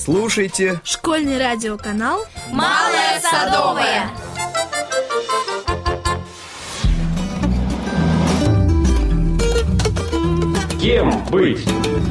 Слушайте школьный радиоканал «Малая Садовая». Кем быть?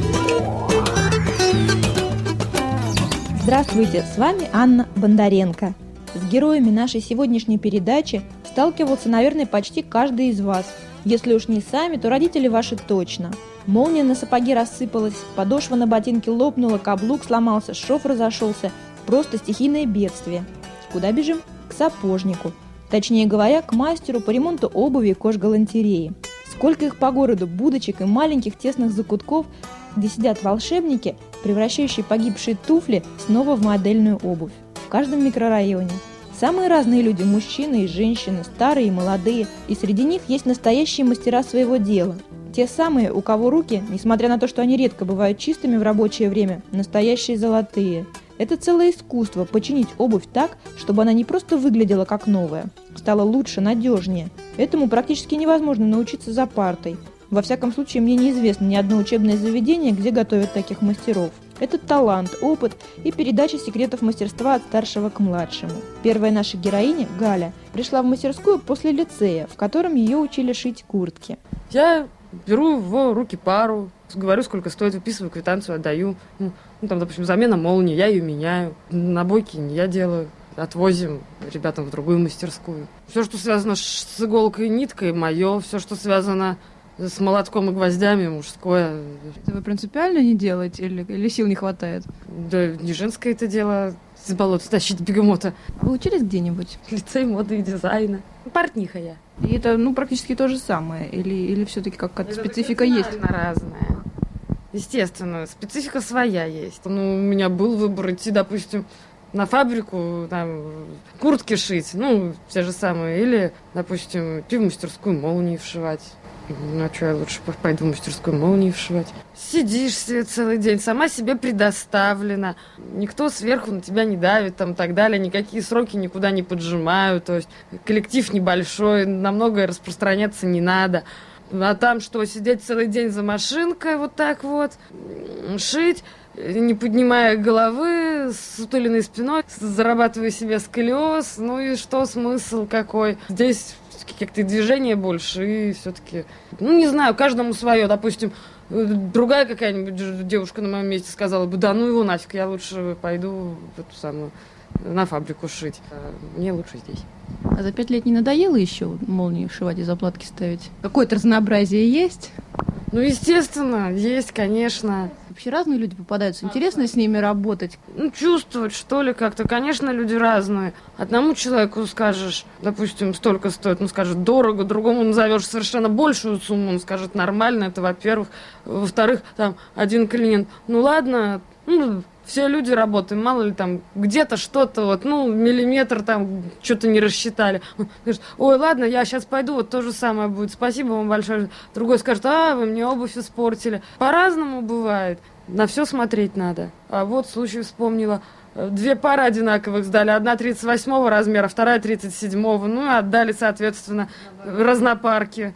Здравствуйте, с вами Анна Бондаренко. С героями нашей сегодняшней передачи сталкивался, наверное, почти каждый из вас. Если уж не сами, то родители ваши точно. Молния на сапоге рассыпалась, подошва на ботинке лопнула, каблук сломался, шов разошелся. Просто стихийное бедствие. Куда бежим? К сапожнику. Точнее говоря, к мастеру по ремонту обуви и кожгалантереи. Сколько их по городу, будочек и маленьких тесных закутков, где сидят волшебники, превращающие погибшие туфли снова в модельную обувь. В каждом микрорайоне. Самые разные люди, мужчины и женщины, старые и молодые, и среди них есть настоящие мастера своего дела. Те самые, у кого руки, несмотря на то, что они редко бывают чистыми в рабочее время, настоящие золотые. Это целое искусство – починить обувь так, чтобы она не просто выглядела как новая, стала лучше, надежнее. Этому практически невозможно научиться за партой. Во всяком случае, мне неизвестно ни одно учебное заведение, где готовят таких мастеров. Это талант, опыт и передача секретов мастерства от старшего к младшему. Первая наша героиня, Галя, пришла в мастерскую после лицея, в котором ее учили шить куртки. Я беру в руки пару, говорю, сколько стоит, выписываю квитанцию, отдаю. Там, допустим, замена молнии, я ее меняю. Набойки не я делаю. Отвозим ребятам в другую мастерскую. Все, что связано с иголкой и ниткой, мое. Все, что связано с молотком и гвоздями, мужское. Это вы принципиально не делаете или сил не хватает? Да не женское это дело, с болота тащить бегемота. Вы учились где-нибудь? Лицей моды и дизайна. Портниха я. И это, практически то же самое? Или все-таки какая-то специфика есть? Разная. Естественно, специфика своя есть. У меня был выбор идти, допустим, на фабрику, там, куртки шить, те же самые. Или, допустим, идти в мастерскую молнии вшивать. Ну, а что, я лучше пойду в мастерскую молнии вшивать. Сидишь себе целый день, сама себе предоставлена. Никто сверху на тебя не давит, там, так далее. Никакие сроки никуда не поджимают. То есть коллектив небольшой, на многое распространяться не надо. А там что, сидеть целый день за машинкой вот так вот, шить, не поднимая головы, с сутуленной спиной, зарабатывая себе сколиоз. Ну и что, смысл какой? Здесь каких-то движения больше, и все-таки, не знаю, каждому свое. Допустим, другая какая-нибудь девушка на моем месте сказала бы, да ну его нафиг, я лучше пойду в эту самую, на фабрику шить. Мне лучше здесь. А за 5 лет не надоело еще молнии шивать и заплатки ставить? Какое-то разнообразие есть? Естественно, есть, конечно. Вообще разные люди попадаются. Интересно с ними работать? Чувствовать, что ли, как-то. Конечно, люди разные. Одному человеку скажешь, допустим, столько стоит, скажет дорого, другому назовешь совершенно большую сумму, он скажет нормально, это во-первых. Во-вторых, там, один клиент, ладно, все люди работаем, мало ли там где-то что-то, миллиметр там что-то не рассчитали. Он говорит, ой, ладно, я сейчас пойду, то же самое будет, спасибо вам большое. Другой скажет, вы мне обувь испортили. По-разному бывает, на все смотреть надо. А вот случай вспомнила. 2 пары одинаковых сдали, одна 38 размера, вторая 37, отдали, соответственно, разнопарки.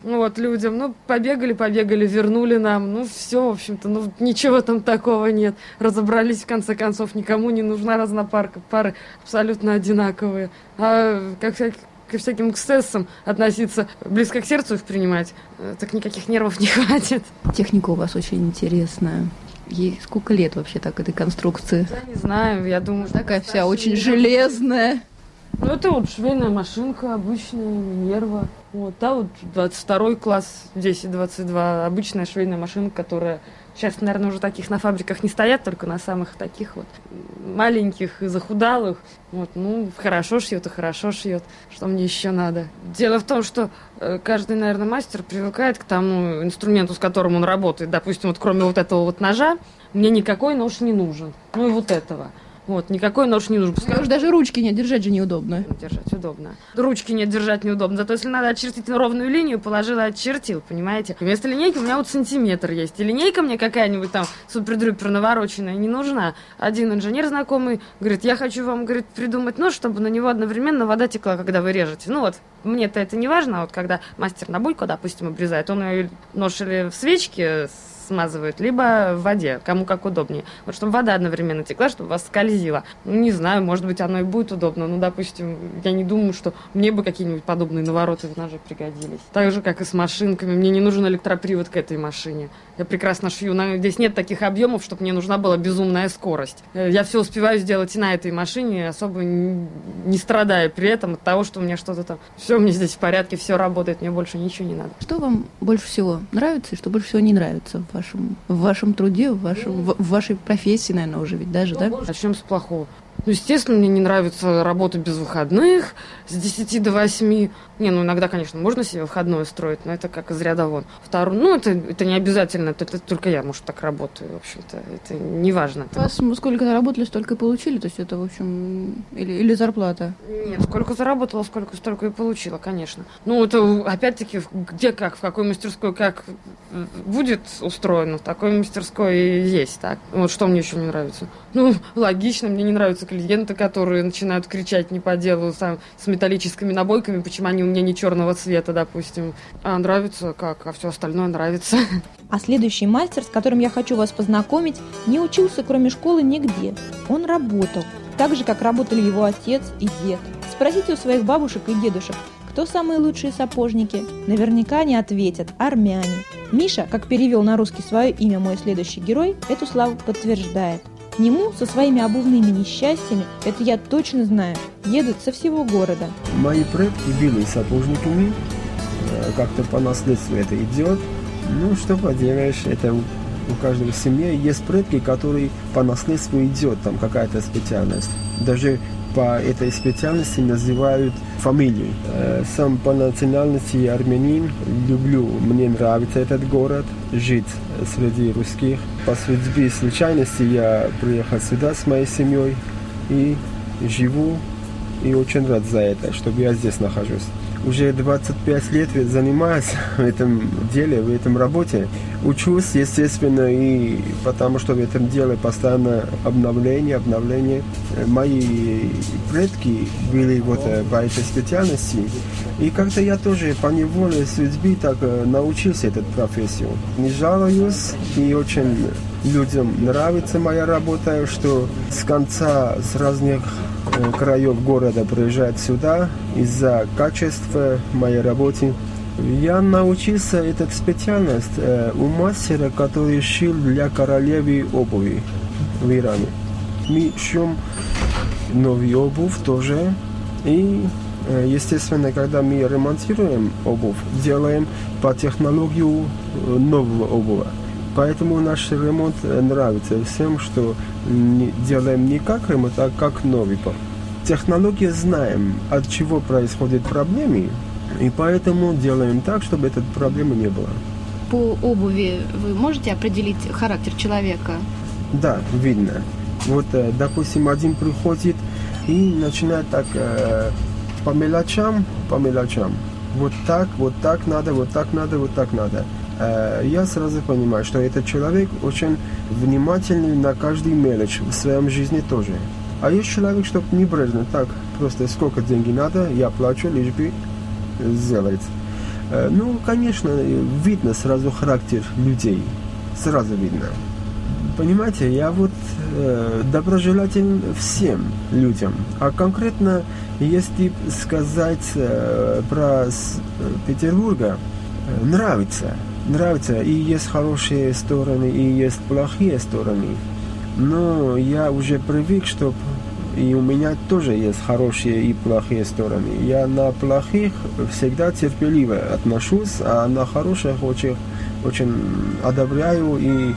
Людям, побегали, вернули нам, все, в общем-то, ничего там такого нет. Разобрались, в конце концов, никому не нужна разнопарка, пары абсолютно одинаковые. А ко всяким эксцессам относиться, близко к сердцу их принимать, так никаких нервов не хватит. Техника у вас очень интересная. Ей сколько лет вообще так этой конструкции? Я не знаю, я думаю... Такая вся очень железная. Это швейная машинка обычная, Минерва. Та 22 класс, 10-22, обычная швейная машинка, которая... Сейчас, наверное, уже таких на фабриках не стоят, только на самых таких маленьких и захудалых. Хорошо шьет и хорошо шьет. Что мне еще надо? Дело в том, что каждый, наверное, мастер привыкает к тому инструменту, с которым он работает. Допустим, кроме этого ножа, мне никакой нож не нужен. И этого. Никакой нож не нужен. Пускай уж даже ручки нет, держать же неудобно. Держать удобно. Ручки нет, держать неудобно. Зато если надо очертить ровную линию, положил и очертил, понимаете? Вместо линейки у меня сантиметр есть. И линейка мне какая-нибудь там супер-дрюпер навороченная не нужна. Один инженер знакомый говорит, я хочу вам, придумать нож, чтобы на него одновременно вода текла, когда вы режете. Мне-то это не важно, когда мастер набойку, допустим, обрезает, он нож или в свечке смазывают, либо в воде, кому как удобнее. Вот чтобы вода одновременно текла, чтобы у вас скользила. Ну, не знаю, может быть, оно и будет удобно. Ну, допустим, я не думаю, что мне бы какие-нибудь подобные навороты в ноже пригодились. Так же, как и с машинками. Мне не нужен электропривод к этой машине. Я прекрасно шью. Здесь нет таких объемов, чтобы мне нужна была безумная скорость. Я все успеваю сделать и на этой машине, особо не страдая при этом от того, что у меня что-то там... Все, мне здесь в порядке, все работает, мне больше ничего не надо. Что вам больше всего нравится и что больше всего не нравится в вашем труде, в вашей профессии, наверное, уже ведь даже, да? Начнем с плохого. Ну, естественно, мне не нравится работа без выходных с 10 до 8. Иногда, конечно, можно себе выходное строить, но это как из ряда вон. Второе, это не обязательно, это только я, может, так работаю, в общем-то, это не важно. У вас сколько заработали, столько и получили, то есть это, в общем, или зарплата? Нет, сколько заработала, столько и получила, конечно. Это, опять-таки, где как, в какой мастерской как будет устроено, в такой мастерской и есть, так. Вот что мне еще не нравится. Логично, мне не нравятся клиенты, которые начинают кричать не по делу с металлическими набойками, почему они у меня не черного цвета, допустим. А нравится как, а все остальное нравится. А следующий мастер, с которым я хочу вас познакомить, не учился кроме школы нигде. Он работал, так же, как работали его отец и дед. Спросите у своих бабушек и дедушек, кто самые лучшие сапожники. Наверняка они ответят – армяне. Миша, как перевел на русский свое имя мой следующий герой, эту славу подтверждает. К нему со своими обувными несчастьями, это я точно знаю, едут со всего города. Мои предки были сапожниками, как-то по наследству это идет. Что поделаешь, это у каждого в семье есть предки, которые по наследству идет, там какая-то специальность. Даже по этой специальности называют фамилию. Сам по национальности я армянин, люблю, мне нравится этот город, жить среди русских. По судьбе случайности я приехал сюда с моей семьей и живу, и очень рад за это, чтобы я здесь нахожусь. Уже 25 лет занимаюсь в этом деле, в этом работе. Учусь, естественно, и потому что в этом деле постоянно обновление. Мои предки были по этой специальности. И как-то я тоже по неволе судьбы так научился эту профессию. Не жалуюсь, и очень людям нравится моя работа, что с конца, с разных краев города приезжают сюда из-за качества моей работы. Я научился эту специальность у мастера, который шил для королевы обуви в Иране. Мы шьем новую обувь тоже. И, естественно, когда мы ремонтируем обувь, делаем по технологии нового обуви. Поэтому наш ремонт нравится всем, что делаем не как ремонт, а как новый. Технологии знаем, от чего происходят проблемы, и поэтому делаем так, чтобы этой проблемы не было. По обуви вы можете определить характер человека? Да, видно. Допустим, один приходит и начинает так по мелочам. Вот так надо. Я сразу понимаю, что этот человек очень внимательный на каждый мелочь в своем жизни тоже. А есть человек, что небрежно, так, просто сколько денег надо, я плачу, лишь бы сделать. Конечно, видно сразу характер людей, сразу видно. Понимаете, я доброжелателен всем людям. А конкретно, если сказать про Петербурга, нравится. И есть хорошие стороны, и есть плохие стороны. Но я уже привык, что и у меня тоже есть хорошие и плохие стороны. Я на плохих всегда терпеливо отношусь, а на хороших очень одобряю и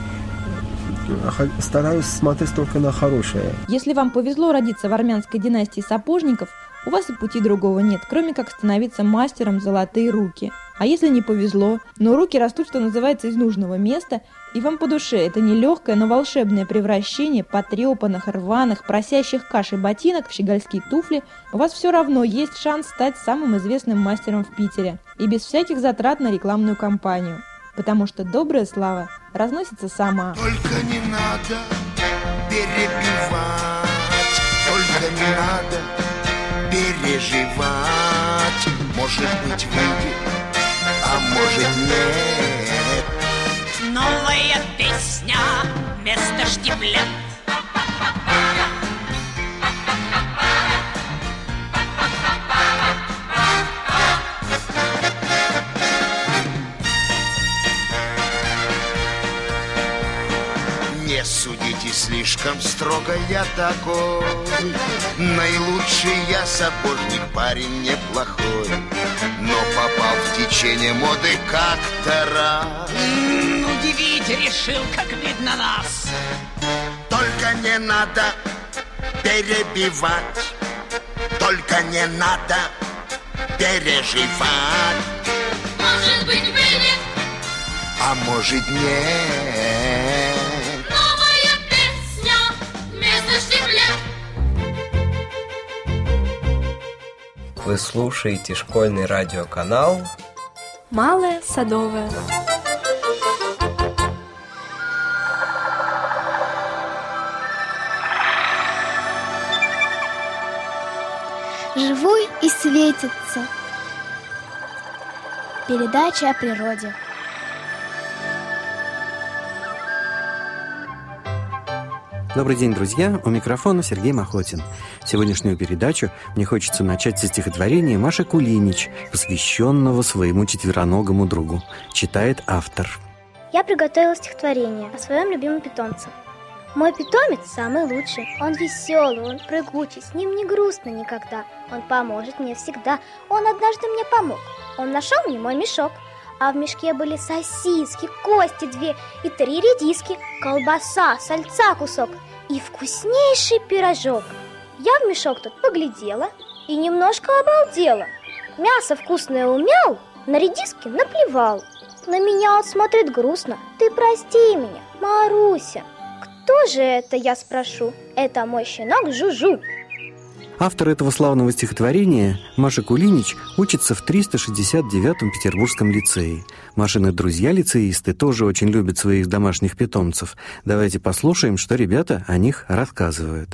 стараюсь смотреть только на хорошее. Если вам повезло родиться в армянской династии сапожников, у вас и пути другого нет, кроме как становиться мастером «золотые руки». А если не повезло, но руки растут, что называется, из нужного места, и вам по душе это нелегкое, но волшебное превращение потрепанных, рваных, просящих каши ботинок в щегольские туфли, у вас все равно есть шанс стать самым известным мастером в Питере. И без всяких затрат на рекламную кампанию. Потому что добрая слава разносится сама. Только не надо перебивать, только не надо переживать. Может быть, выйдет, а может нет. Новая песня вместо штиблет. Не судите слишком строго, я такой. Наилучший я сапожник, парень неплохой, но попал в течение моды как-то раз. Удивить решил, как видно нас. Только не надо перебивать, только не надо переживать. Может быть, выйдет, А может нет. новая песня вместо штиблет. Вы слушаете школьный радиоканал Малая Садовая. Живой и светится. Передача о природе. Добрый день, друзья! У микрофона Сергей Махлотин. Сегодняшнюю передачу мне хочется начать со стихотворения Маши Кулинич, посвященного своему четвероногому другу. Читает автор. Я приготовила стихотворение о своем любимом питомце. Мой питомец самый лучший. Он веселый, он прыгучий, с ним не грустно никогда. Он поможет мне всегда. Он однажды мне помог. Он нашел мне мой мешок. А в мешке были сосиски, кости 2 и 3 редиски, колбаса, сальца кусок и вкуснейший пирожок. Я в мешок тут поглядела и немножко обалдела. Мясо вкусное умял, на редиски наплевал. На меня он смотрит грустно. Ты прости меня, Маруся. Кто же это, я спрошу? Это мой щенок Жужу. Автор этого славного стихотворения, Маша Кулинич, учится в 369-м Петербургском лицее. Машины друзья-лицеисты тоже очень любят своих домашних питомцев. Давайте послушаем, что ребята о них рассказывают.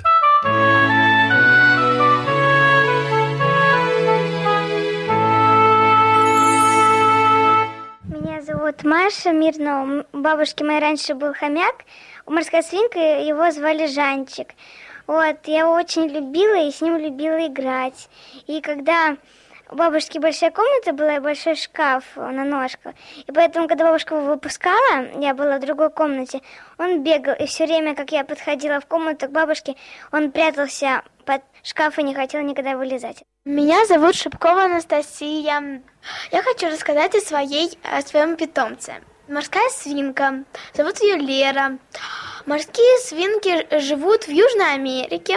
Меня зовут Маша Мирнова. У бабушки моей раньше был хомяк, у морская свинка, его звали Жанчик. Вот, я его очень любила и с ним любила играть. И когда у бабушки большая комната была и большой шкаф на ножках, и поэтому, когда бабушка его выпускала, я была в другой комнате, он бегал, и все время, как я подходила в комнату к бабушке, он прятался под шкаф и не хотел никогда вылезать. Меня зовут Шипкова Анастасия. Я хочу рассказать о своем питомце. Морская свинка. Зовут ее Лера. Морские свинки живут в Южной Америке,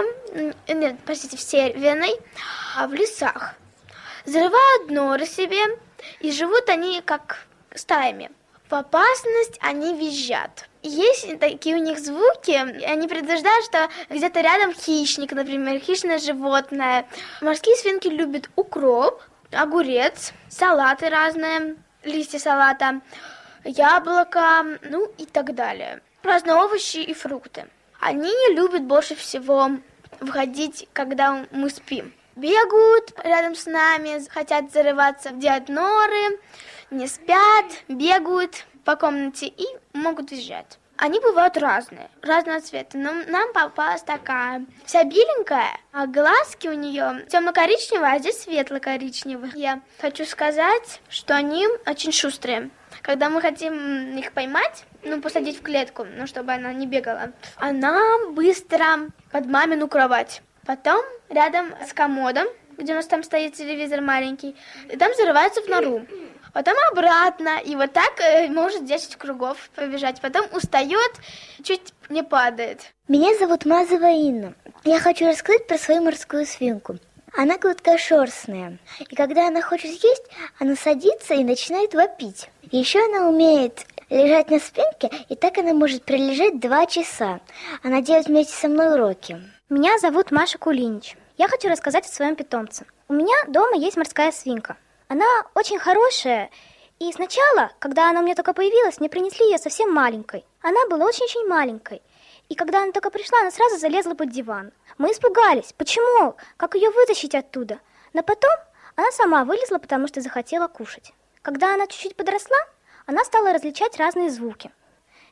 в Северной, в лесах. Зарывают норы себе, и живут они как стаями. В опасность они визжат. Есть такие у них звуки, они предупреждают, что где-то рядом хищник, например, хищное животное. Морские свинки любят укроп, огурец, салаты разные, листья салата, яблоко, и так далее. Разные овощи и фрукты. Они не любят больше всего выходить, когда мы спим. Бегают рядом с нами, хотят зарываться в норы, не спят, бегают по комнате и могут визжать. Они бывают разного цвета, но нам попалась такая. Вся беленькая, а глазки у нее темно-коричневые, а здесь светло-коричневые. Я хочу сказать, что они очень шустрые. Когда мы хотим их поймать, посадить в клетку, чтобы она не бегала, она быстро под мамину кровать. Потом рядом с комодом, где у нас там стоит телевизор маленький, и там зарывается в нору. Потом обратно, и вот так может 10 кругов побежать. Потом устает, чуть не падает. Меня зовут Мазова Инна. Я хочу рассказать про свою морскую свинку. Она короткошерстная, и когда она хочет есть, она садится и начинает вопить. Еще она умеет лежать на спинке, и так она может пролежать 2 часа. Она делает вместе со мной уроки. Меня зовут Маша Кулинич. Я хочу рассказать о своем питомце. У меня дома есть морская свинка. Она очень хорошая, и сначала, когда она у меня только появилась, мне принесли ее совсем маленькой. Она была очень-очень маленькой. И когда она только пришла, она сразу залезла под диван. Мы испугались. Почему? Как ее вытащить оттуда? Но потом она сама вылезла, потому что захотела кушать. Когда она чуть-чуть подросла, она стала различать разные звуки.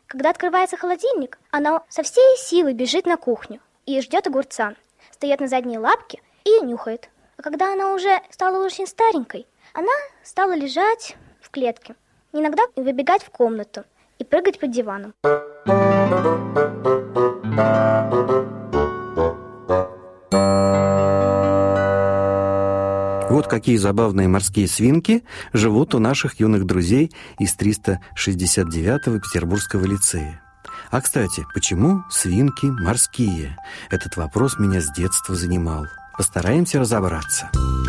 Когда открывается холодильник, она со всей силы бежит на кухню и ждет огурца, встает на задние лапки и нюхает. А когда она уже стала очень старенькой, она стала лежать в клетке, иногда выбегать в комнату и прыгать под диваном. Вот какие забавные морские свинки живут у наших юных друзей из 369-го Петербургского лицея. А, кстати, почему свинки морские? Этот вопрос меня с детства занимал. Постараемся разобраться.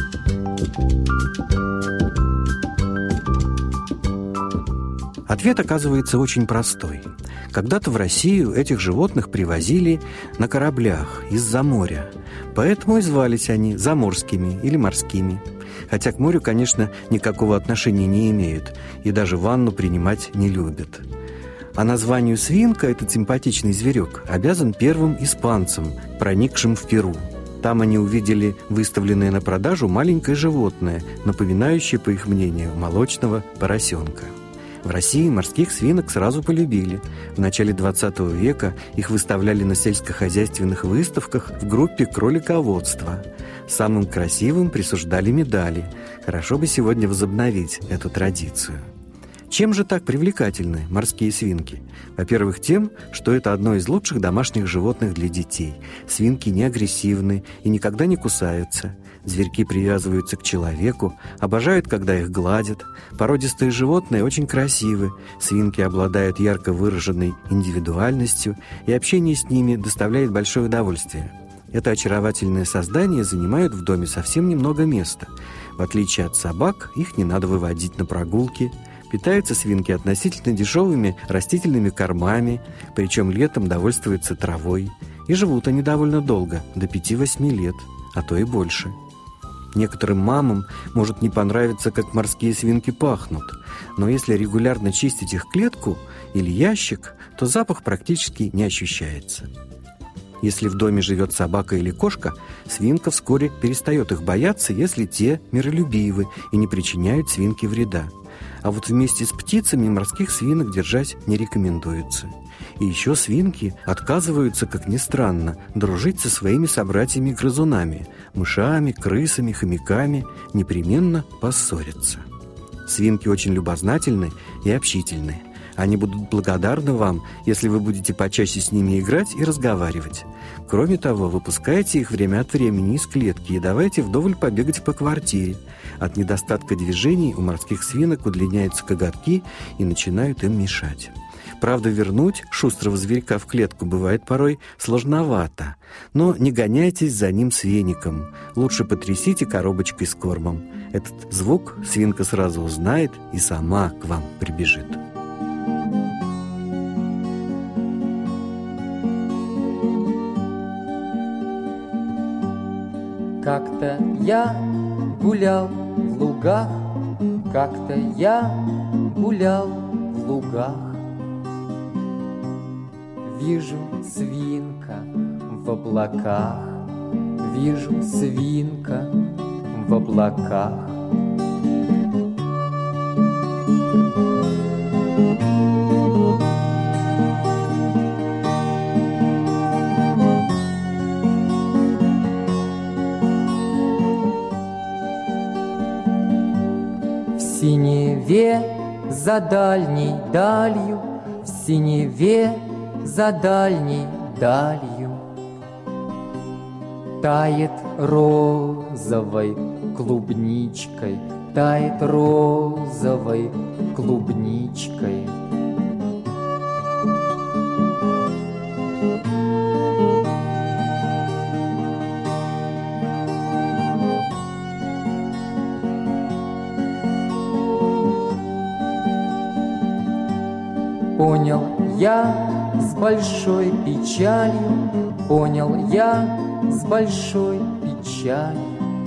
Ответ оказывается очень простой. Когда-то в Россию этих животных привозили на кораблях из-за моря. Поэтому и звались они заморскими или морскими. Хотя к морю, конечно, никакого отношения не имеют и даже ванну принимать не любят. А названию свинка этот симпатичный зверек обязан первым испанцам, проникшим в Перу. Там они увидели выставленное на продажу маленькое животное, напоминающее, по их мнению, молочного поросенка. В России морских свинок сразу полюбили. В начале 20 века их выставляли на сельскохозяйственных выставках в группе кролиководства. Самым красивым присуждали медали. Хорошо бы сегодня возобновить эту традицию. Чем же так привлекательны морские свинки? Во-первых, тем, что это одно из лучших домашних животных для детей. Свинки не агрессивны и никогда не кусаются. Зверьки привязываются к человеку, обожают, когда их гладят. Породистые животные очень красивы. Свинки обладают ярко выраженной индивидуальностью, и общение с ними доставляет большое удовольствие. Это очаровательное создание занимает в доме совсем немного места. В отличие от собак, их не надо выводить на прогулки. Питаются свинки относительно дешевыми растительными кормами, причем летом довольствуются травой. И живут они довольно долго, до 5-8 лет, а то и больше. Некоторым мамам может не понравиться, как морские свинки пахнут, но если регулярно чистить их клетку или ящик, то запах практически не ощущается. Если в доме живет собака или кошка, свинка вскоре перестает их бояться, если те миролюбивы и не причиняют свинке вреда. А вот вместе с птицами морских свинок держать не рекомендуется. И еще свинки отказываются, как ни странно, дружить со своими собратьями-грызунами, мышами, крысами, хомяками, непременно поссорятся. Свинки очень любознательны и общительны. Они будут благодарны вам, если вы будете почаще с ними играть и разговаривать. Кроме того, выпускайте их время от времени из клетки и давайте вдоволь побегать по квартире. От недостатка движений у морских свинок удлиняются коготки и начинают им мешать. Правда, вернуть шустрого зверька в клетку бывает порой сложновато, но не гоняйтесь за ним с веником. Лучше потрясите коробочкой с кормом. Этот звук свинка сразу узнает и сама к вам прибежит. Как-то я гулял в лугах, как-то я гулял в лугах. Вижу свинка в облаках, вижу свинка в облаках. В синеве за дальней далью, в синеве за дальней далью тает розовой клубничкой, тает розовой клубничкой. Понял я с большой печалью, понял я с большой печалью,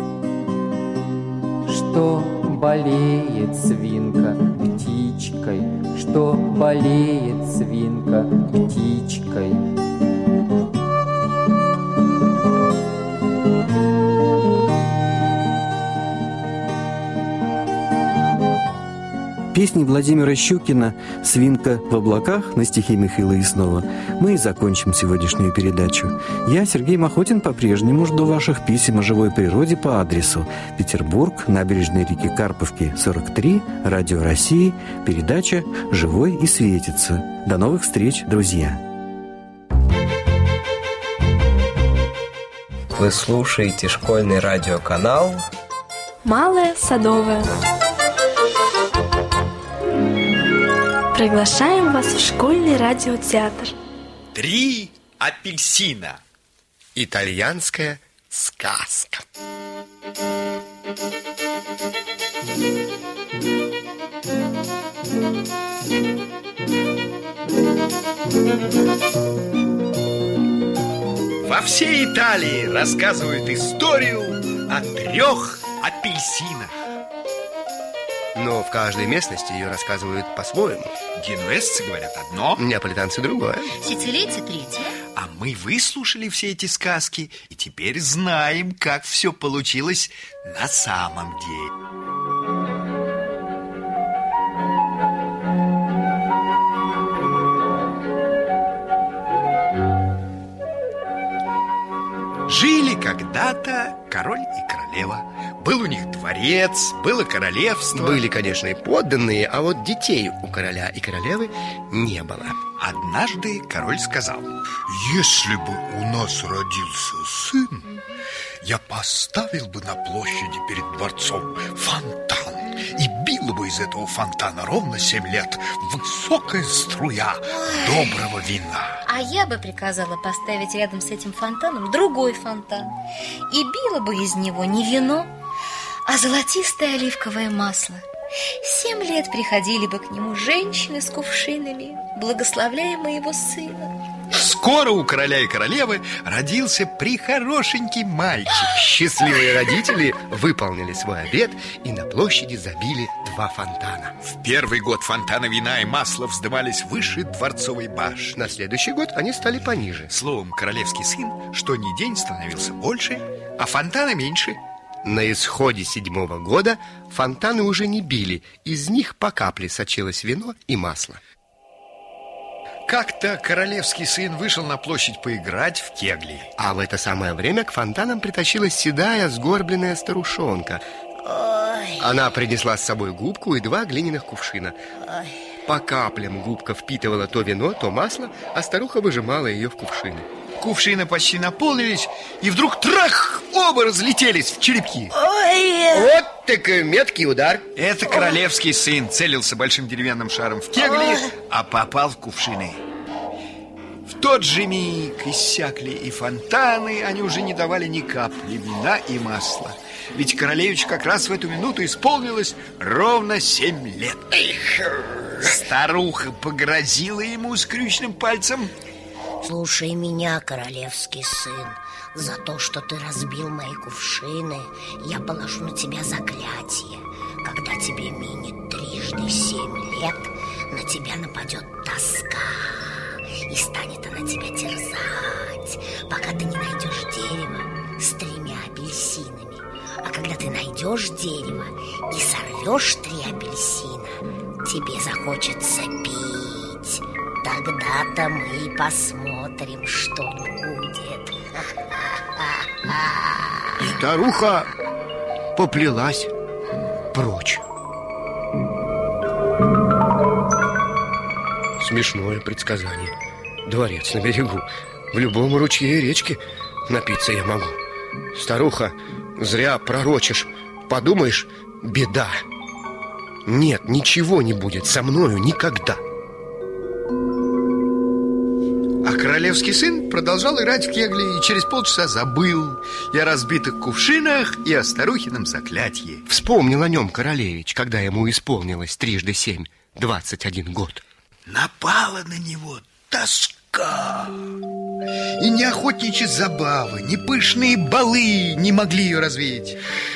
что болеет свинка птичкой, что болеет свинка птичкой. Песни Владимира Щукина «Свинка в облаках» на стихи Михаила Яснова мы и закончим сегодняшнюю передачу. Я, Сергей Махотин, по-прежнему жду ваших писем о живой природе по адресу Петербург, набережная реки Карповки, 43, Радио России, передача «Живой и светится». До новых встреч, друзья! Вы слушаете школьный радиоканал Малая Садовая. Приглашаем вас в школьный радиотеатр. 3 апельсина. Итальянская сказка. Во всей Италии рассказывают историю о 3 апельсинах. Но в каждой местности ее рассказывают по-своему. Генуэзцы говорят одно, неаполитанцы другое, сицилийцы третье. А мы выслушали все эти сказки и теперь знаем, как все получилось на самом деле. Жили когда-то король и королева. Был у них дворец, было королевство. Были, конечно, и подданные, а вот детей у короля и королевы не было. Однажды король сказал: если бы у нас родился сын, я поставил бы на площади перед дворцом фонтан, и била бы из этого фонтана ровно 7 лет высокая струя доброго вина. А я бы приказала поставить рядом с этим фонтаном другой фонтан, и била бы из него не вино, а золотистое оливковое масло. 7 лет приходили бы к нему женщины с кувшинами, благословляя моего сына. Скоро у короля и королевы родился прихорошенький мальчик. Счастливые родители выполнили свой обет и на площади забили 2 фонтана. В первый год фонтаны вина и масла вздымались выше дворцовой башни. На следующий год они стали пониже. Словом, королевский сын что ни день становился больше, а фонтаны меньше. На исходе 7-го года фонтаны уже не били, из них по капле сочилось вино и масло. Как-то королевский сын вышел на площадь поиграть в кегли. А в это самое время к фонтанам притащилась седая, сгорбленная старушонка. Ой. Она принесла с собой губку и 2 глиняных кувшина. Ой. По каплям губка впитывала то вино, то масло, а старуха выжимала ее в кувшины. Кувшины почти наполнились, и вдруг трах! Оба разлетелись в черепки. Ой. Вот так меткий удар. Это королевский сын целился большим деревянным шаром в кегли, а попал в кувшины. В тот же миг иссякли и фонтаны, они уже не давали ни капли вина и масла. Ведь королевич как раз в эту минуту исполнилось ровно 7 лет. Старуха погрозила ему скрюченным пальцем. Слушай меня, королевский сын. За то, что ты разбил мои кувшины, я положу на тебя заклятие. Когда тебе минет 7 лет, на тебя нападет тоска, и станет она тебя терзать, пока ты не найдешь дерево с 3 апельсинами. А когда ты найдешь дерево и сорвешь 3 апельсина, тебе захочется пить. Тогда-то мы и посмотрим, что будет. Старуха поплелась прочь. Смешное предсказание. Дворец на берегу. В любом ручье и речке напиться я могу. Старуха, зря пророчишь. Подумаешь, беда. Нет, ничего не будет со мною никогда. А королевский сын продолжал играть в кегли и через полчаса забыл и о разбитых кувшинах, и о старухином заклятии. Вспомнил о нем королевич, когда ему исполнилось 3 × 7 – 21 год. Напала на него тоска. И ни охотничьи забавы, ни пышные балы не могли ее развеять.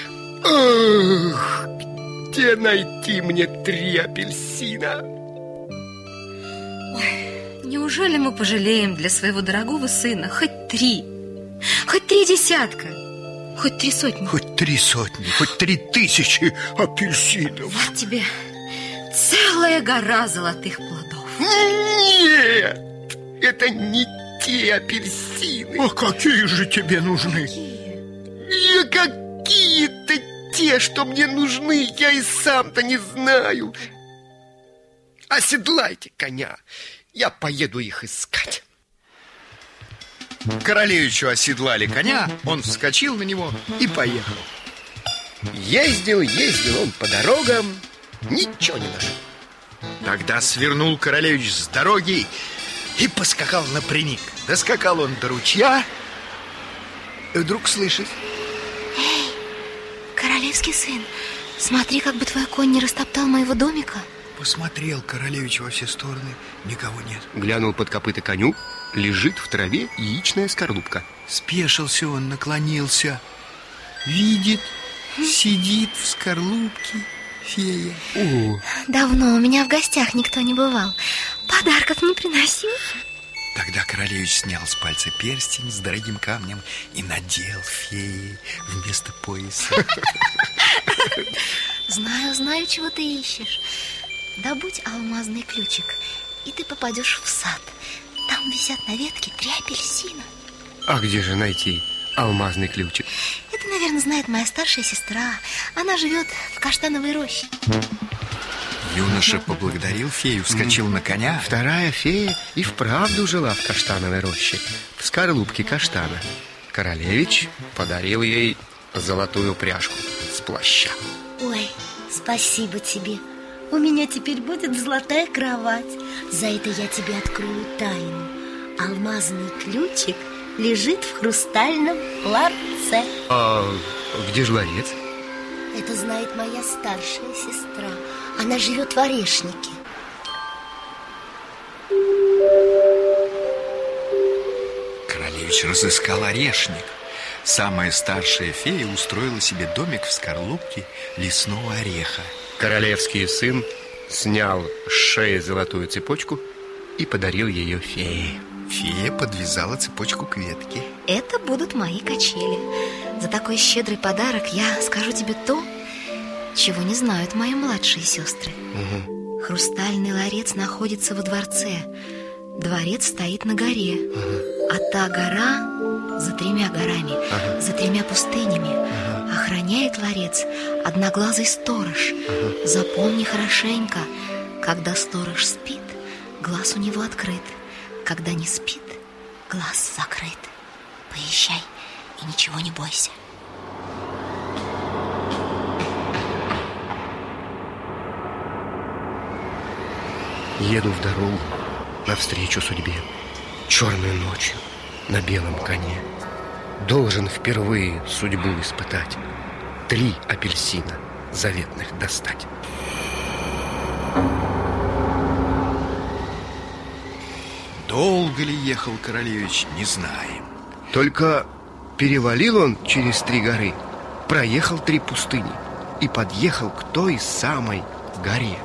Ах, где найти мне 3 апельсина? Неужели мы пожалеем для своего дорогого сына хоть 3? Хоть 3 десятка? Хоть 3 сотни? Хоть 3 сотни, хоть 3000 апельсинов. Вот тебе целая гора золотых плодов. Нет, это не те апельсины. А какие же тебе нужны? Какие-то те, что мне нужны, я и сам-то не знаю. Оседлайте коня, я поеду их искать. Королевичу оседлали коня, он вскочил на него и поехал. Ездил он по дорогам, ничего не нашел. Тогда свернул королевич с дороги и поскакал напрямик. Доскакал он до ручья и вдруг слышит: эй, королевский сын, смотри, как бы твой конь не растоптал моего домика. Посмотрел королевич во все стороны, никого нет. Глянул под копыта коню, лежит в траве яичная скорлупка. Спешился он, наклонился, видит, сидит в скорлупке фея. Давно у меня в гостях никто не бывал, подарков не приносил. Тогда королевич снял с пальца перстень с дорогим камнем и надел фее вместо пояса. Знаю, чего ты ищешь. Добудь алмазный ключик, и ты попадешь в сад. Там висят на ветке 3 апельсина. А где же найти алмазный ключик? Это, наверное, знает моя старшая сестра. Она живет в каштановой роще. Юноша поблагодарил фею, вскочил на коня. Вторая фея и вправду жила в каштановой роще, в скорлупке каштана. Королевич подарил ей золотую пряжку с плаща. Ой, спасибо тебе. У меня теперь будет золотая кровать. За это я тебе открою тайну. Алмазный ключик лежит в хрустальном ларце. А где же ларец? Это знает моя старшая сестра. Она живет в Орешнике. Королевич разыскал орешник. Самая старшая фея устроила себе домик в скорлупке лесного ореха. Королевский сын снял с шеи золотую цепочку и подарил ее фее. Фея подвязала цепочку к ветке. Это будут мои качели. За такой щедрый подарок я скажу тебе то, чего не знают мои младшие сестры. Хрустальный ларец находится во дворце. Дворец стоит на горе. А та гора за 3 горами, за 3 пустынями. Охраняет ларец одноглазый сторож. Запомни хорошенько: когда сторож спит, глаз у него открыт. Когда не спит, глаз закрыт. Поезжай и ничего не бойся. Еду в дорогу навстречу судьбе. Черной ночью на белом коне. Должен впервые судьбу испытать. 3 апельсина заветных достать. Долго ли ехал королевич, не знаем. Только перевалил он через 3 горы, проехал 3 пустыни и подъехал к той самой горе.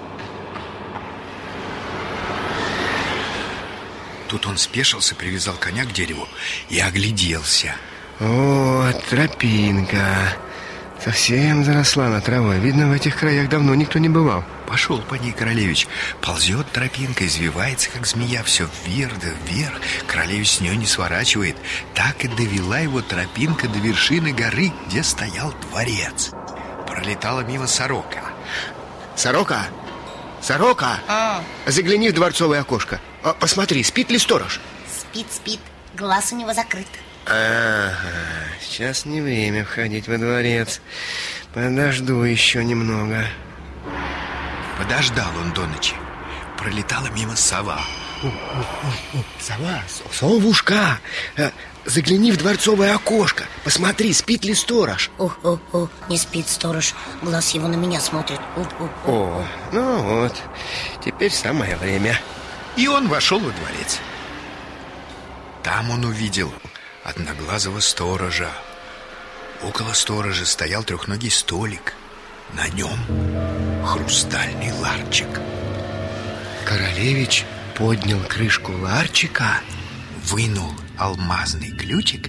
Тут он спешился, привязал коня к дереву и огляделся. О, тропинка. Совсем заросла на травой. Видно, в этих краях давно никто не бывал. Пошел по ней королевич. Ползет тропинка, извивается, как змея. Все вверх да вверх. Королевич с нее не сворачивает. Так и довела его тропинка до вершины горы, где стоял дворец. Пролетала мимо сорока. Сорока! Сорока! Загляни в дворцовое окошко. Посмотри, спит ли сторож? Спит. Глаз у него закрыт. Ага, сейчас не время входить во дворец. Подожду еще немного. Подождал он до ночи. Пролетала мимо сова. Сова, совушка, загляни в дворцовое окошко. Посмотри, спит ли сторож. Не спит сторож. Глаз его на меня смотрит. О, ну вот, теперь самое время. И он вошел во дворец. Там он увидел одноглазого сторожа. Около сторожа стоял трехногий столик. На нем хрустальный ларчик. Королевич поднял крышку ларчика, вынул алмазный ключик.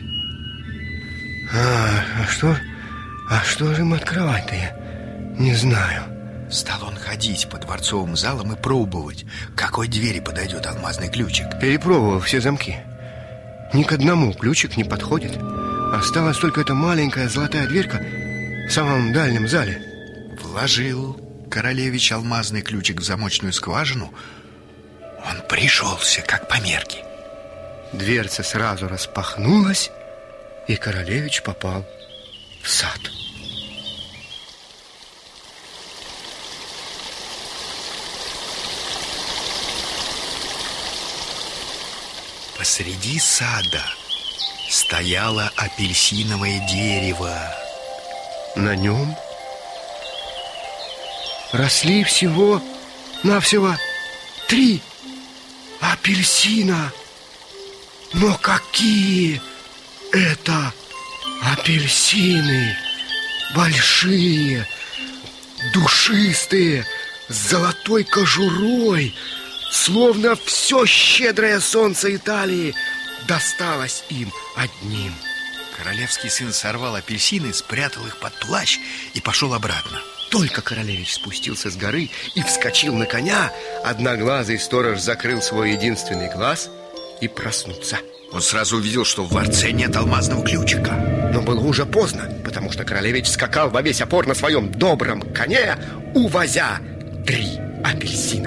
А что же им открывать-то, я не знаю. Стал он ходить по дворцовым залам и пробовать, к какой двери подойдет алмазный ключик. Перепробовал все замки. Ни к одному ключик не подходит. Осталась только эта маленькая золотая дверька в самом дальнем зале. Вложил королевич алмазный ключик в замочную скважину. Он пришелся, как по мерке. Дверца сразу распахнулась, и королевич попал в сад. Посреди сада стояло апельсиновое дерево. На нем росли всего-навсего 3 апельсина. Но какие это апельсины! Большие, душистые, с золотой кожурой, словно все щедрое солнце Италии досталось им одним. Королевский сын сорвал апельсины, спрятал их под плащ и пошел обратно. Только королевич спустился с горы и вскочил на коня, одноглазый сторож закрыл свой единственный глаз и проснулся. Он сразу увидел, что в ларце нет алмазного ключика. Но было уже поздно, потому что королевич скакал во весь опор на своем добром коне, увозя 3 апельсина.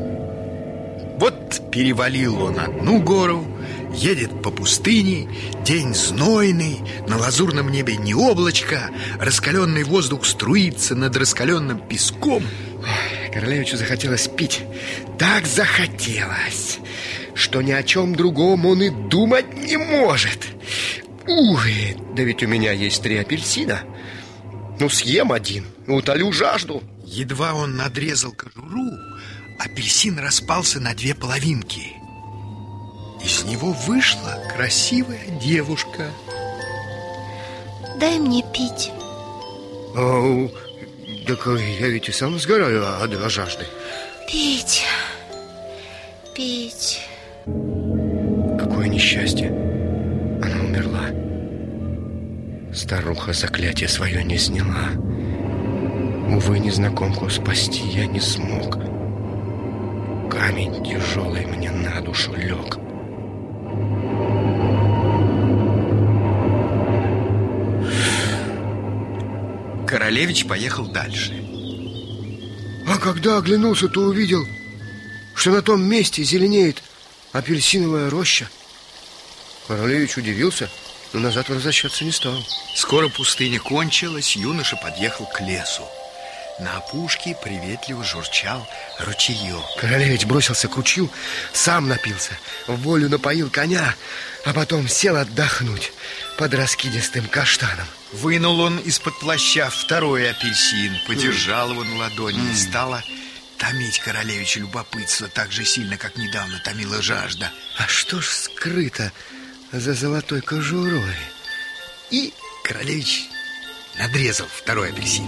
Вот перевалил он одну гору, едет по пустыне, день знойный, на лазурном небе не облачко, раскаленный воздух струится над раскаленным песком. Королевичу захотелось пить. Так захотелось, что ни о чем другом он и думать не может. Ой, да ведь у меня есть 3 апельсина. Ну, съем один, утолю жажду. Едва он надрезал кожуру, апельсин распался на 2 половинки. Из него вышла красивая девушка. Дай мне пить. Так я ведь и сам сгораю от жажды. Пить. Пить. Какое несчастье. Она умерла. Старуха заклятие свое не сняла. Увы, незнакомку спасти я не смог. Камень тяжелый мне на душу лег. Королевич поехал дальше. А когда оглянулся, то увидел, что на том месте зеленеет апельсиновая роща. Королевич удивился, но назад возвращаться не стал. Скоро пустыня кончилась, юноша подъехал к лесу. На опушке приветливо журчал ручеек. Королевич бросился к ручью, сам напился, в волю напоил коня, а потом сел отдохнуть под раскидистым каштаном. Вынул он из-под плаща 2-й апельсин, подержал его на ладони, и стало томить королевича любопытство так же сильно, как недавно томила жажда. А что ж скрыто за золотой кожурой? И королевич надрезал 2-й апельсин.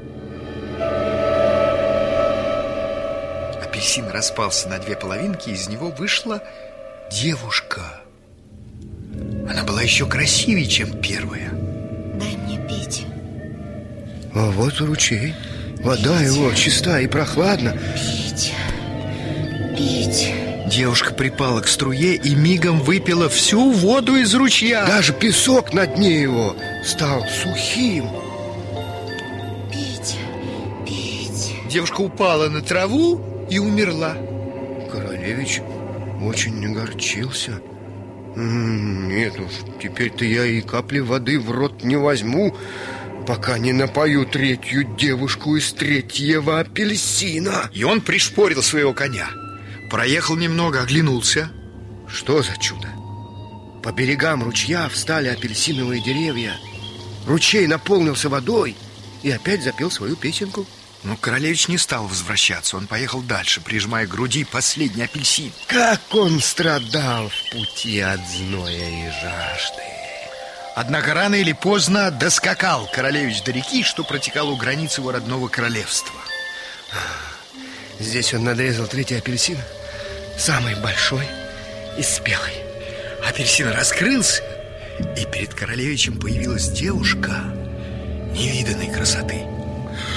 Апельсин распался на 2 половинки, из него вышла девушка. Она была еще красивее, чем 1-я. Дай мне пить. А вот ручей. Вода его чиста и прохладна. Пить. Пить. Девушка припала к струе и мигом выпила всю воду из ручья. Даже песок на дне его стал сухим. Пить. Пить. Девушка упала на траву и умерла. Королевич очень огорчился. Нет уж, теперь-то я и капли воды в рот не возьму, пока не напою 3-ю девушку из 3-го апельсина. И он пришпорил своего коня. Проехал немного, оглянулся. Что за чудо? По берегам ручья встали апельсиновые деревья. Ручей наполнился водой и опять запел свою песенку. Но королевич не стал возвращаться. Он поехал дальше, прижимая к груди последний апельсин. Как он страдал в пути от зноя и жажды. Однако рано или поздно доскакал королевич до реки, что протекала у границ его родного королевства. Здесь он надрезал 3-й апельсин, самый большой и спелый. Апельсин раскрылся, и перед королевичем появилась девушка невиданной красоты.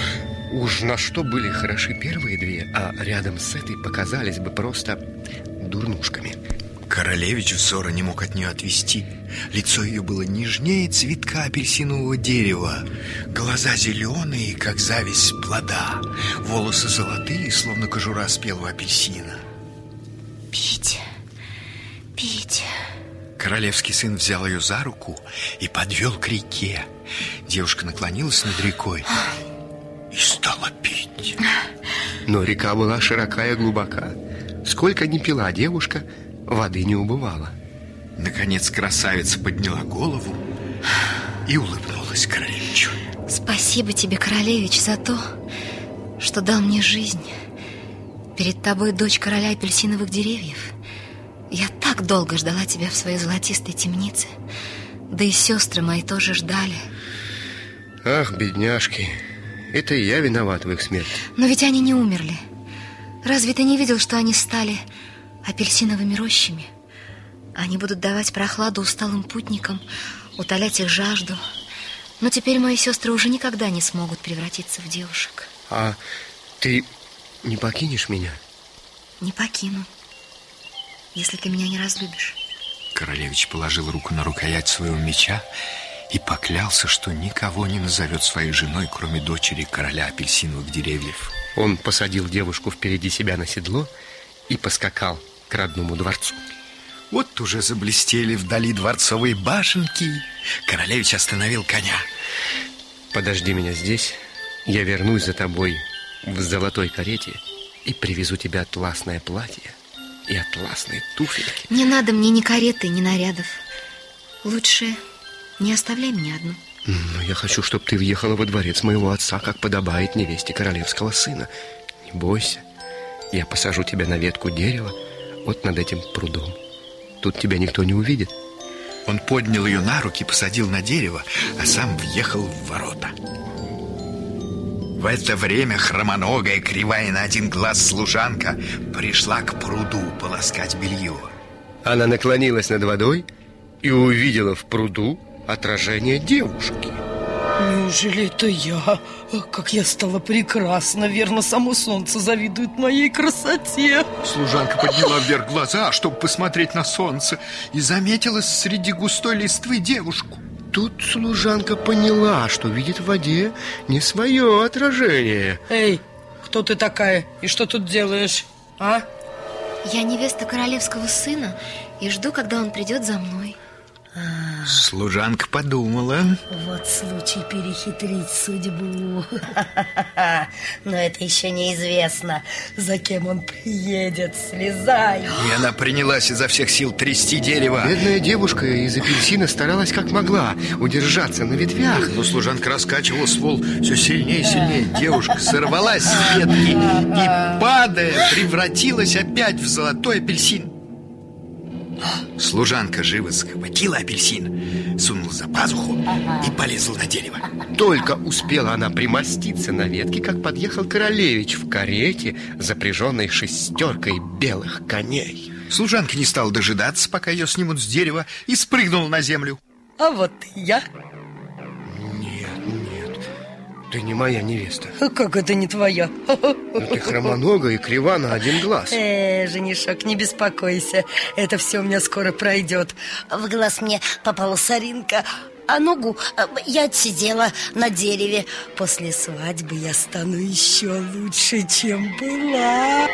Уж на что были хороши первые две, а рядом с этой показались бы просто дурнушками. Королевич взора не мог от нее отвести. Лицо ее было нежнее цветка апельсинового дерева, глаза зеленые, как зависть плода, волосы золотые, словно кожура спелого апельсина. Пить, пить. Королевский сын взял ее за руку и подвел к реке. Девушка наклонилась над рекой и стала пить. Но река была широкая и глубока. Сколько ни пила девушка, воды не убывало. Наконец красавица подняла голову и улыбнулась королевичу. Спасибо тебе, королевич, за то, что дал мне жизнь. Перед тобой дочь короля апельсиновых деревьев. Я так долго ждала тебя в своей золотистой темнице. Да и сестры мои тоже ждали. Ах, бедняжки, это и я виноват в их смерти. Но ведь они не умерли. Разве ты не видел, что они стали апельсиновыми рощами? Они будут давать прохладу усталым путникам, утолять их жажду. Но теперь мои сестры уже никогда не смогут превратиться в девушек. А ты не покинешь меня? Не покину, если ты меня не разлюбишь. Королевич положил руку на рукоять своего меча и поклялся, что никого не назовет своей женой, кроме дочери короля апельсиновых деревьев. Он посадил девушку впереди себя на седло и поскакал к родному дворцу. Вот уже заблестели вдали дворцовые башенки. Королевич остановил коня. Подожди меня здесь. Я вернусь за тобой в золотой карете и привезу тебе атласное платье и атласные туфельки. Не надо мне ни кареты, ни нарядов. Лучше не оставляй меня одну. Но я хочу, чтобы ты въехала во дворец моего отца, как подобает невесте королевского сына. Не бойся. Я посажу тебя на ветку дерева вот над этим прудом. Тут тебя никто не увидит. Он поднял ее на руки, посадил на дерево, а сам въехал в ворота. В это время хромоногая, кривая на один глаз служанка пришла к пруду полоскать белье. Она наклонилась над водой и увидела в пруду отражение девушки. Неужели это я? Как я стала прекрасна. Верно, само солнце завидует моей красоте. Служанка подняла вверх глаза, чтобы посмотреть на солнце, и заметила среди густой листвы девушку. Тут служанка поняла, что видит в воде не свое отражение. Эй, кто ты такая и что тут делаешь, а? Я невеста королевского сына и жду, когда он придет за мной. Служанка подумала. Вот случай перехитрить судьбу. Но это еще неизвестно, за кем он приедет. Слезай. И она принялась изо всех сил трясти дерево. Бедная девушка из апельсина старалась как могла удержаться на ветвях. Но служанка раскачивала ствол все сильнее и сильнее. Девушка сорвалась с ветки и, падая, превратилась опять в золотой апельсин. Служанка живо схватила апельсин, сунула за пазуху и полезла на дерево. Только успела она примоститься на ветке, как подъехал королевич в карете, запряженной 6 белых коней. Служанка не стала дожидаться, пока ее снимут с дерева, и спрыгнула на землю. А вот и я. Ты не моя невеста. Как это не твоя? Ты хромонога и крива на один глаз. Женишок, не беспокойся. Это все у меня скоро пройдет. В глаз мне попала соринка, а ногу я отсидела на дереве. После свадьбы я стану еще лучше, чем была.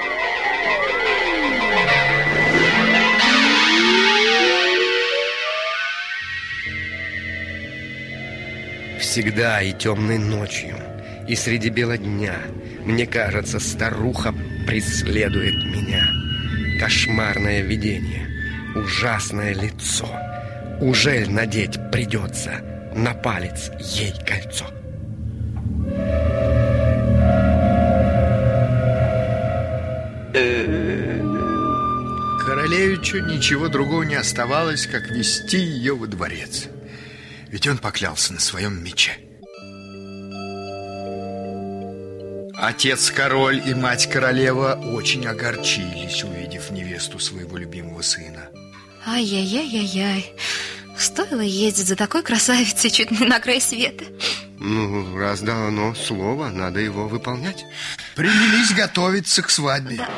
Всегда и темной ночью, и среди бела дня, мне кажется, старуха преследует меня. Кошмарное видение, ужасное лицо. Ужель надеть придется на палец ей кольцо? Королевичу ничего другого не оставалось, как вести ее во дворец. Ведь он поклялся на своем мече. Отец-король и мать-королева очень огорчились, увидев невесту своего любимого сына. Ай-яй-яй-яй-яй. Стоило ездить за такой красавицей чуть не на край света. Ну, раз дано слово, надо его выполнять. Принялись готовиться к свадьбе. Да.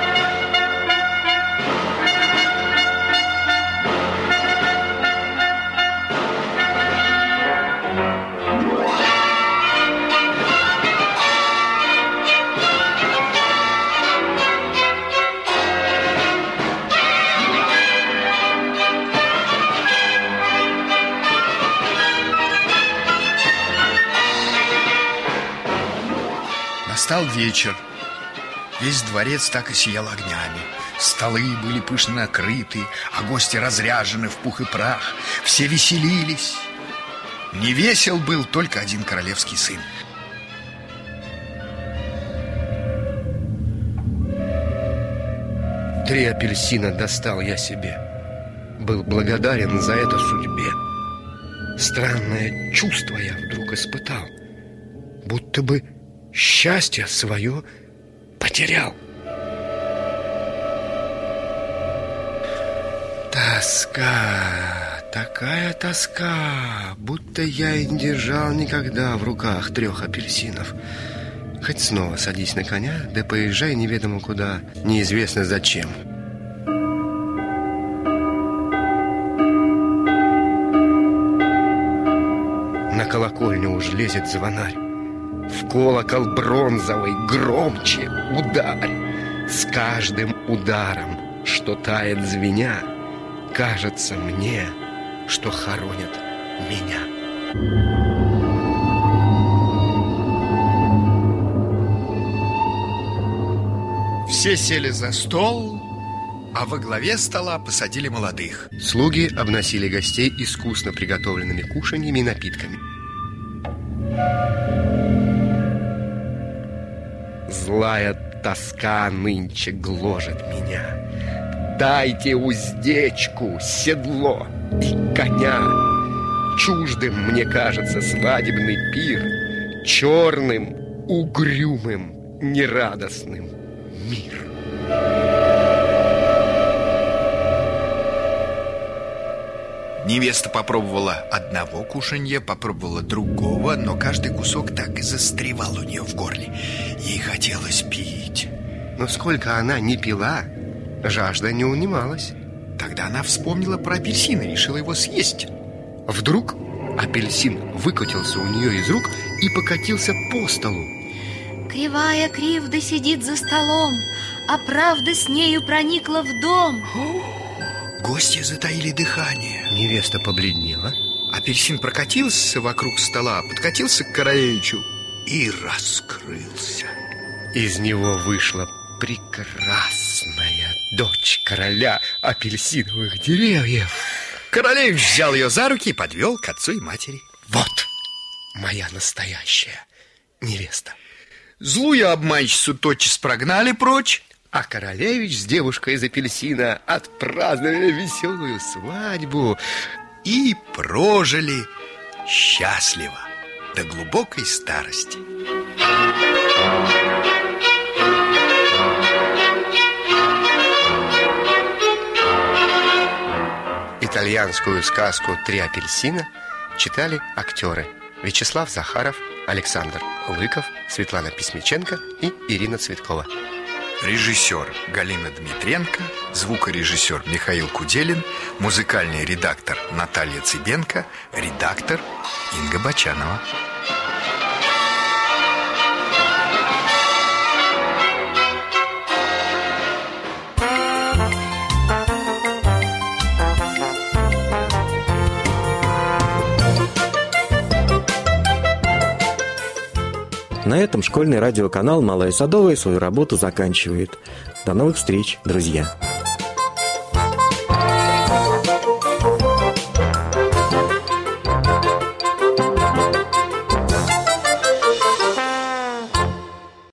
Настал вечер. Весь дворец так и сиял огнями. Столы были пышно накрыты, а гости разряжены в пух и прах. Все веселились. Не весел был только один королевский сын. Три апельсина достал я себе. Был благодарен за это судьбе. Странное чувство я вдруг испытал, будто бы счастье свое потерял. Тоска, такая тоска, будто я и не держал никогда в руках 3 апельсинов. Хоть снова садись на коня, да поезжай неведомо куда, неизвестно зачем. На колокольню уж лезет звонарь. В колокол бронзовый громче ударь. С каждым ударом, что тает звеня, кажется мне, что хоронят меня. Все сели за стол, а во главе стола посадили молодых. Слуги обносили гостей искусно приготовленными кушаньями и напитками. Злая тоска нынче гложет меня. Дайте уздечку, седло и коня. Чуждым, мне кажется, свадебный пир, черным, угрюмым, нерадостным мир. Невеста попробовала одного кушанья, попробовала другого, но каждый кусок так и застревал у нее в горле. Ей хотелось пить. Но сколько она не пила, жажда не унималась. Тогда она вспомнила про апельсин и решила его съесть. Вдруг апельсин выкатился у нее из рук и покатился по столу. Кривая кривда сидит за столом, а правда с нею проникла в дом. Гости затаили дыхание. Невеста побледнела. Апельсин прокатился вокруг стола, подкатился к королевичу и раскрылся. Из него вышла прекрасная дочь короля апельсиновых деревьев. Королевич взял ее за руки и подвел к отцу и матери. Вот моя настоящая невеста. Злую обманщицу тотчас прогнали прочь, а королевич с девушкой из апельсина отпраздновали веселую свадьбу и прожили счастливо до глубокой старости. Итальянскую сказку «Три апельсина» читали актеры Вячеслав Захаров, Александр Лыков, Светлана Письмиченко и Ирина Цветкова. Режиссер Галина Дмитренко, звукорежиссер Михаил Куделин, музыкальный редактор Наталья Цыбенко, редактор Инга Бочанова. На этом школьный радиоканал «Малая Садовая» свою работу заканчивает. До новых встреч, друзья!